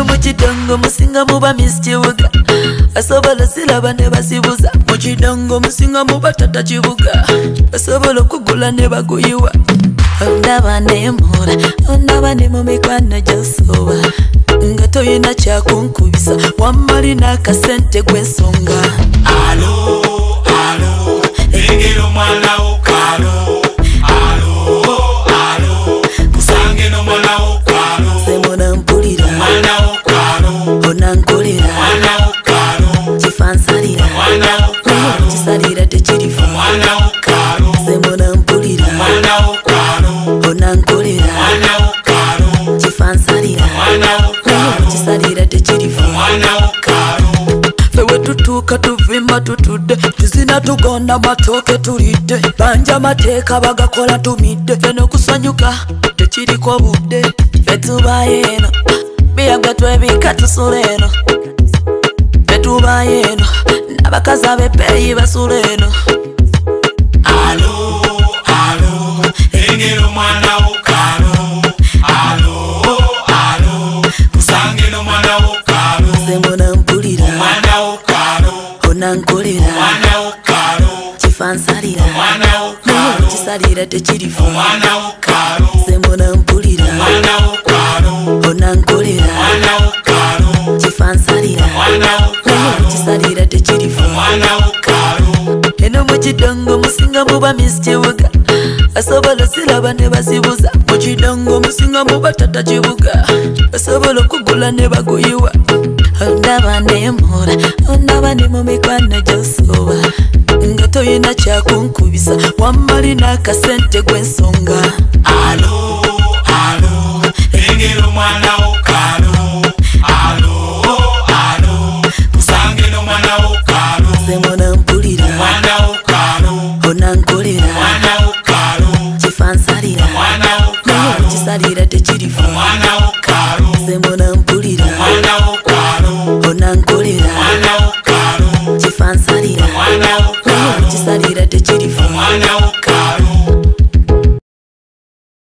eno mukidongo musinga muba Miss Kibuga asobola silaba ne basibuza mukidongo musinga muba Tata Kibuga asobola okugula ne baguyiwa ondaba nembula ondaba ne mu mikwano gy'osuuba nga toyina kyakunkubisa wammali n'akasente gw'ensonga alo alo engero mwana wo kalo alo alo kusange no mwana wo kalo semona mpulira mwana wo kalo onankolera mwana wo kalo kifansalira mwana wo kalo kisalira tekirifa mwana wo kalo semona mpulira mwana wo kalo onankolera mwana wo kalo kifansalira mwana wo kalo kisalira tekirifa mwana wo kalo fewe tutuuka tuvimba tutudde tuzina tugonda matooke tulidde banja mateeka bagakola tumidde fe n'okusanyuka tekiriko budde fe tubayo eno biyagwa twebika tusula eno fe tubayo eno n'abakazi ab'ebbeeyi basula eno alo alo engero mwana wo kalo alo alo kusange no mwana wo kalo semona mpulira mwana wo kalo onankolera mwana wo kalo kifansalira mwana wo kalo kisalira tekirifa mwana wo kalo semona mpulira mwana wo kalo onankolera mwana wo kalo kifansalira mwana wo kalo kisalira tekirifa mwana wo kalo eno mukidongo musinga muba Miss Kibuga asobola silaba ne basibuza mukidongo musinga muba Tata Kibuga asobola okugula ne baguyiwa ondaba nembula ondaba ne mu mikwano gy'osuuba nga toyina kyakunkubisa wammali n'akasente gw'ensonga alo alo engero mwana wo kalo alo alo kusange no mwana wo kalo semona mpulira mwana wo kalo onankolera mwana wo kalo kifansalira mwana wo kalo kisalira tekirifa mwana